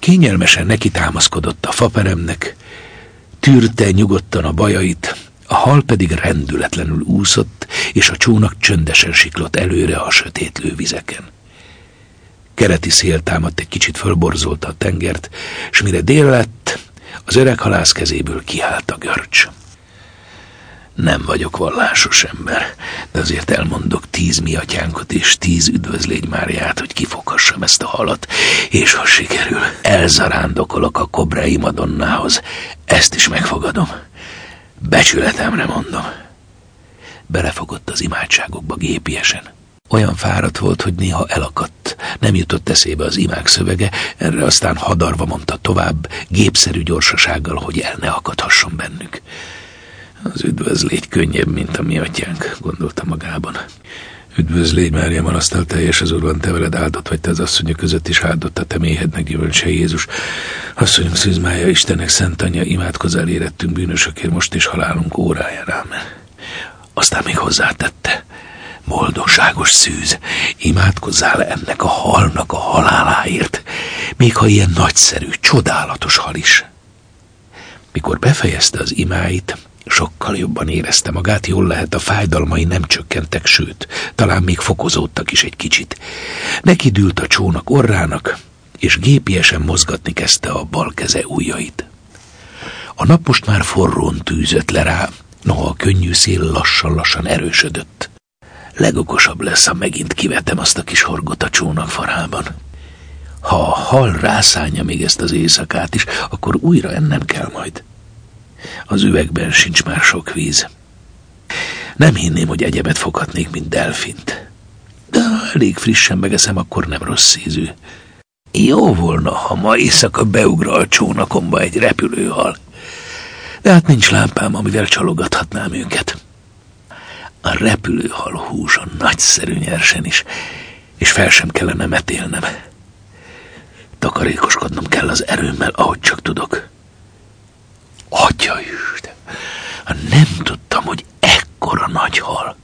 Kényelmesen neki támaszkodott a faperemnek, tűrte nyugodtan a bajait, a hal pedig rendületlenül úszott, és a csónak csöndesen siklott előre a sötétlő vizeken. Keleti szél támadt, egy kicsit fölborzolta a tengert, s mire dél lett, az öreg halász kezéből kiállt a görcs. Nem vagyok vallásos ember, de azért elmondok 10 mi atyánkot és 10 üdvözlégy Máriát, hogy kifoghassam ezt a halat, és ha sikerül, elzarándokolok a Kobrai Madonnához. Ezt is megfogadom. Becsületemre mondom. Belefogott az imádságokba gépiesen. Olyan fáradt volt, hogy néha elakadt, nem jutott eszébe az imák szövege, erre aztán hadarva mondta tovább, gépszerű gyorsasággal, hogy el ne akadhasson bennük. Az üdvözlégy könnyebb, mint a mi atyánk, gondolta magában. Üdvözlégy Mária, manasztal teljes az Úr van, te veled, áldott vagy te az asszonyok között, is áldott a te méhednek gyümölcse Jézus. Asszonyunk Szűz Mária, Istennek szent anyja, imádkozzál érettünk bűnösökért most és halálunk órájára. Ámen. Aztán még hozzátette: boldogságos Szűz, imádkozzál ennek a halnak a haláláért, még ha ilyen nagyszerű, csodálatos hal is. Mikor befejezte az imáit, sokkal jobban érezte magát, jól lehet, a fájdalmai nem csökkentek, sőt, talán még fokozódtak is egy kicsit. Neki dűlt a csónak orrának, és gépiesen mozgatni kezdte a bal keze ujjait. A nap most már forrón tűzött le rá, noha a könnyű szél lassan-lassan erősödött. Legokosabb lesz, ha megint kivetem azt a kis horgot a csónak farában. Ha a hal rászánja még ezt az éjszakát is, akkor újra ennem kell majd. Az üvegben sincs már sok víz. Nem hinném, hogy egyebet foghatnék, mint delfint. De ha elég frissen megeszem, akkor nem rossz ízű. Jó volna, ha ma éjszaka beugra a csónakomba egy repülőhal. De hát nincs lámpám, amivel csalogathatnám őket. A repülőhal húsa nagyszerű nyersen is, és fel sem kellene metélnem. Takarékoskodnom kell az erőmmel, ahogy csak tudok. Atyaisten, nem tudtam, hogy ekkora nagy hal.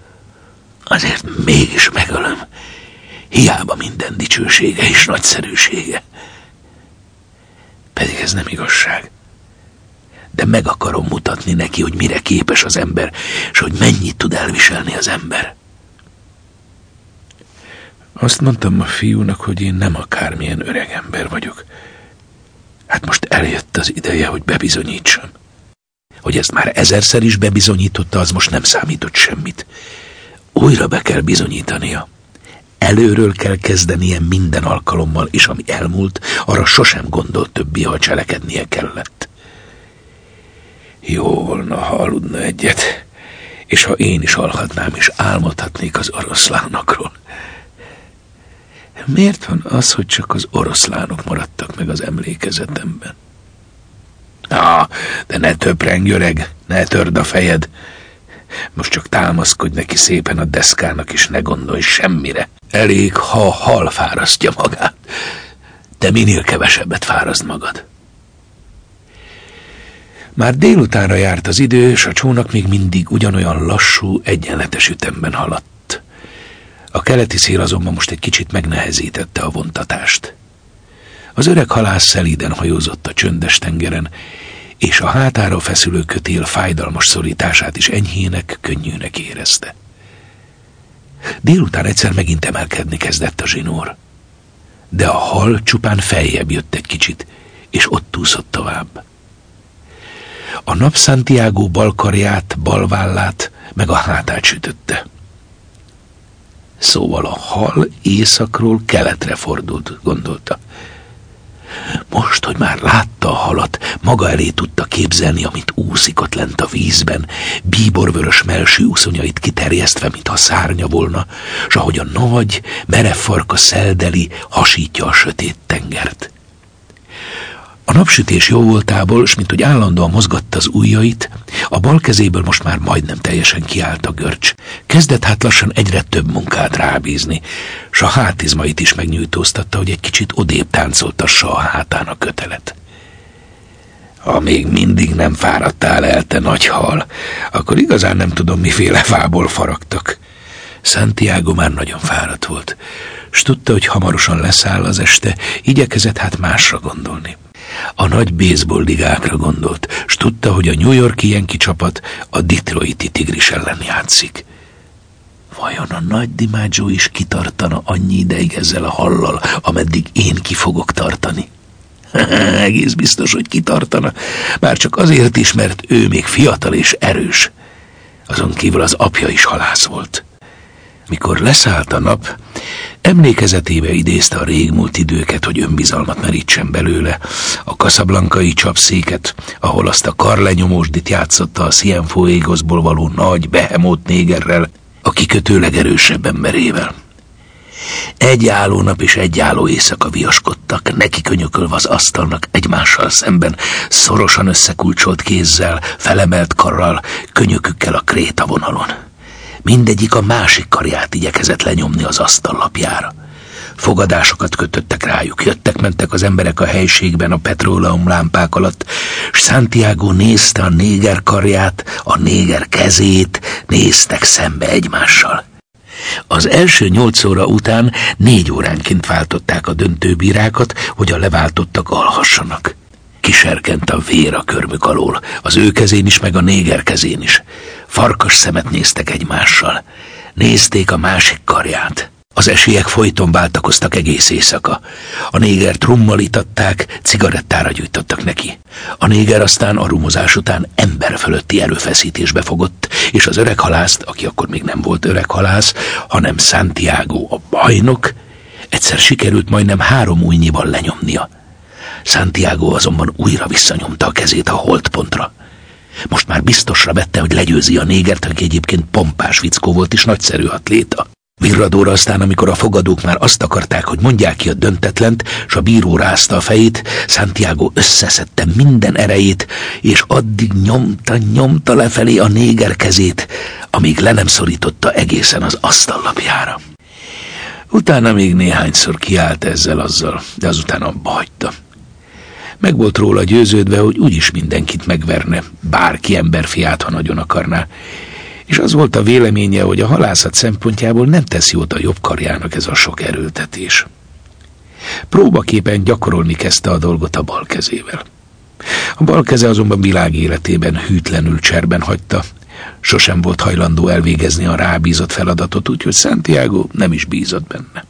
Azért mégis megölöm, hiába minden dicsősége és nagyszerűsége. Pedig ez nem igazság. De meg akarom mutatni neki, hogy mire képes az ember, és hogy mennyit tud elviselni az ember. Azt mondtam a fiúnak, hogy én nem akármilyen öreg ember vagyok. Hát most eljött az ideje, hogy bebizonyítsam. Hogy ezt már 1000-szer is bebizonyította, az most nem számított semmit. Újra be kell bizonyítania. Előről kell kezdenie minden alkalommal, és ami elmúlt, arra sosem gondolt többé, ha cselekednie kellett. Jó volna, ha aludna egyet, és ha én is alhatnám, és álmodhatnék az oroszlánokról. Miért van az, hogy csak az oroszlánok maradtak meg az emlékezetemben? De ne töprengj, öreg, ne törd a fejed. Most csak támaszkodj neki szépen a deszkának, és ne gondolj semmire. Elég, ha a hal fárasztja magát. De minél kevesebbet fáraszd magad. Már délutánra járt az idő, és a csónak még mindig ugyanolyan lassú, egyenletes ütemben haladt. A keleti szél azonban most egy kicsit megnehezítette a vontatást. Az öreg halász szelíden hajózott a csöndes tengeren, és a hátára feszülő kötél fájdalmas szorítását is enyhének, könnyűnek érezte. Délután egyszer megint emelkedni kezdett a zsinór. De a hal csupán feljebb jött egy kicsit, és ott úszott tovább. A nap Santiago bal karját, bal vállát, meg a hátát sütötte. Szóval a hal északról keletre fordult, gondolta. Most, hogy már látta a halat, maga elé tudta képzelni, amit úszik ott lent a vízben, bíborvörös mellsű uszonyait kiterjesztve, mintha szárnya volna, s ahogy a nagy, merev farka szeldeli, hasítja a sötét tengert. A napsütés jó voltából, s mint hogy állandóan mozgatta az ujjait, a bal kezéből most már majdnem teljesen kiállt a görcs. Kezdett hát lassan egyre több munkát rábízni, s a hátizmait is megnyújtóztatta, hogy egy kicsit odébb táncoltassa a hátán a kötelet. Ha még mindig nem fáradtál el, te nagy hal, akkor igazán nem tudom, miféle fából faragtak. Santiago már nagyon fáradt volt, s tudta, hogy hamarosan leszáll az este, igyekezett hát másra gondolni. A nagy baseball ligákra gondolt, s tudta, hogy a New York-i Yankee csapat a Detroiti Tigris ellen játszik. Vajon a nagy DiMaggio is kitartana annyi ideig ezzel a hallal, ameddig én ki fogok tartani? Egész biztos, hogy kitartana, bár csak azért is, mert ő még fiatal és erős. Azon kívül az apja is halász volt. Mikor leszállt a nap, emlékezetébe idézte a régmúlt időket, hogy önbizalmat merítsen belőle, a casablancai csapszéket, ahol azt a karlenyomósdit játszotta a Cienfuegosból való nagy behemót négerrel, a kikötő legerősebb emberével. Egy álló nap és egy álló éjszaka viaskodtak, neki könyökölve az asztalnak egymással szemben, szorosan összekulcsolt kézzel, felemelt karral, könyökükkel a krétavonalon. Mindegyik a másik karját igyekezett lenyomni az asztallapjára. Fogadásokat kötöttek rájuk, jöttek-mentek az emberek a helységben a petróleumlámpák alatt, s Santiago nézte a néger karját, a néger kezét, néztek szembe egymással. Az első 8 óra után 4 óránként váltották a döntőbírákat, hogy a leváltottak alhassanak. Kiserkent a vér a körmük alól, az ő kezén is, meg a néger kezén is. Farkas szemet néztek egymással. Nézték a másik karját. Az esélyek folyton váltakoztak egész éjszaka. A négert rummal itatták, cigarettára gyújtottak neki. A néger aztán a rumozás után ember fölötti erőfeszítésbe fogott, és az öreg halászt, aki akkor még nem volt öreg halász, hanem Santiago a bajnok, egyszer sikerült majdnem 3 ujjnyival lenyomnia. Santiago azonban újra visszanyomta a kezét a holtpontra. Most már biztosra vette, hogy legyőzi a négert, aki egyébként pompás fickó volt és nagyszerű atléta. Virradóra aztán, amikor a fogadók már azt akarták, hogy mondják ki a döntetlent, s a bíró rázta a fejét, Santiago összeszedte minden erejét, és addig nyomta lefelé a néger kezét, amíg le nem szorította egészen az asztallapjára. Utána még néhányszor kiállt ezzel-azzal, de azután abba hagyta. Meg volt róla győződve, hogy úgyis mindenkit megverne, bárki emberfiát, ha nagyon akarná, és az volt a véleménye, hogy a halászat szempontjából nem tesz jót a jobb karjának ez a sok erőltetés. Próbaképpen gyakorolni kezdte a dolgot a bal kezével. A bal keze azonban világ életében hűtlenül cserben hagyta, sosem volt hajlandó elvégezni a rábízott feladatot, úgyhogy Santiago nem is bízott benne.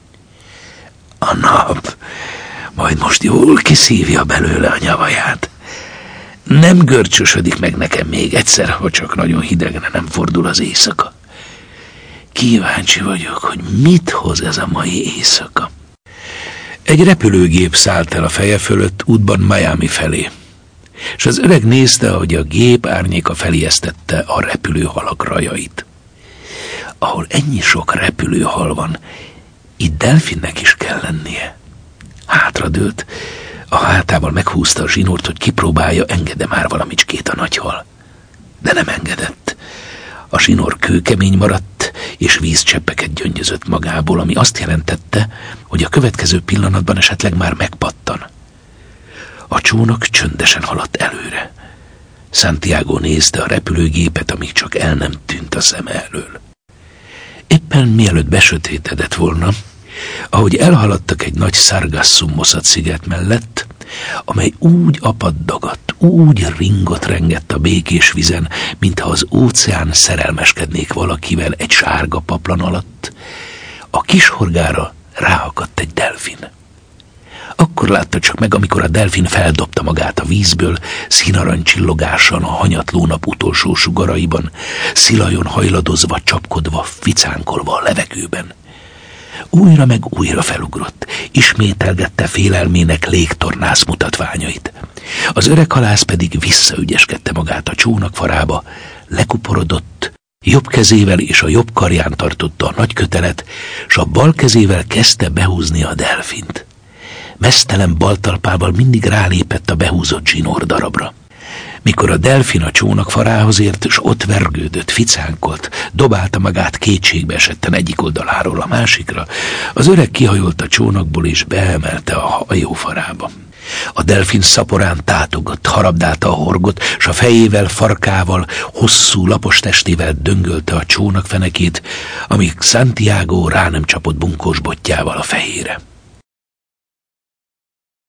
A nap majd most jól kiszívja belőle a nyavaját. Nem görcsösödik meg nekem még egyszer, ha csak nagyon hidegre nem fordul az éjszaka. Kíváncsi vagyok, hogy mit hoz ez a mai éjszaka. Egy repülőgép szállt el a feje fölött útban Miami felé, és az öreg nézte, ahogy a gép árnyéka felijesztette a repülőhalak rajait. Ahol ennyi sok repülőhal van, itt delfinnek is kell lennie. Hátradőlt, a hátával meghúzta a zsinort, hogy kipróbálja, engedde már valamicskét a nagyhal. De nem engedett. A zsinór kőkemény maradt, és vízcseppeket gyöngyözött magából, ami azt jelentette, hogy a következő pillanatban esetleg már megpattan. A csónak csöndesen haladt előre. Santiago nézte a repülőgépet, amíg csak el nem tűnt a szeme elől. Éppen mielőtt besötétedett volna, ahogy elhaladtak egy nagy Sargassum moszat sziget mellett, amely úgy apaddagadt, úgy ringott-rengett a békés vizen, mintha az óceán szerelmeskednék valakivel egy sárga paplan alatt, a kis horgára ráakadt egy delfin. Akkor látta csak meg, amikor a delfin feldobta magát a vízből, színarany csillogásan a hanyatló nap utolsó sugaraiban, szilajon hajladozva, csapkodva, ficánkolva a levegőben. Újra meg újra felugrott, ismételgette félelmének légtornász mutatványait. Az öreg halász pedig visszaügyeskedte magát a csónak farába, lekuporodott, jobb kezével és a jobb karján tartotta a nagy kötelet, s a bal kezével kezdte behúzni a delfint. Meztelen baltalpával mindig rálépett a behúzott zsinór darabra. Mikor a delfin a csónak farához ért, és ott vergődött, ficánkolt, dobálta magát kétségbe esetten egyik oldaláról a másikra, az öreg kihajolt a csónakból és beemelte a hajó farába. A delfin szaporán tátogott, harabdálta a horgot, s a fejével, farkával, hosszú, lapos testével döngölte a csónak fenekét, amíg Santiago rá nem csapott bunkós botjával a fejére.